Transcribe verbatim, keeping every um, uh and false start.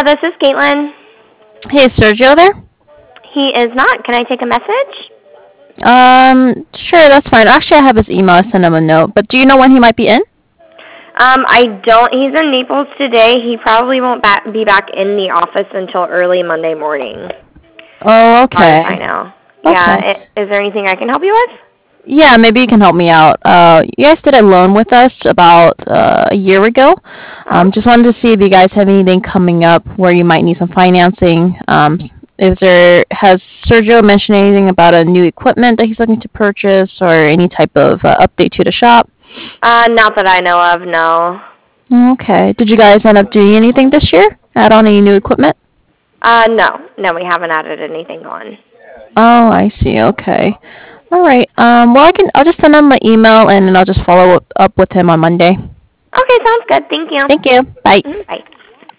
Yeah, this is Caitlin. Hey, is Sergio there? He is not. Can I take a message? Um, sure, that's fine. Actually, I have his email. I sent him a note. But do you know when he might be in? Um, I don't. He's in Naples today. He probably won't ba- be back in the office until early Monday morning. Oh, As far as okay. I know. Yeah. Okay. I- Is there anything I can help you with? Yeah, maybe you can help me out. Uh, you guys did a loan with us about uh, a year ago. Uh-huh. Um, just wanted to see if you guys have anything coming up where you might need some financing. Um, is there has Sergio mentioned anything about a new equipment that he's looking to purchase or any type of uh, update to the shop? Uh, not that I know of. No. Okay. Did you guys end up doing anything this year? Add on any new equipment? Uh, no. No, we haven't added anything on. Oh, I see. Okay. All right. Um, well, I can. I'll just send him an email and then I'll just follow up with him on Monday. Okay, sounds good. Thank you. Thank you. Bye. Mhm, bye.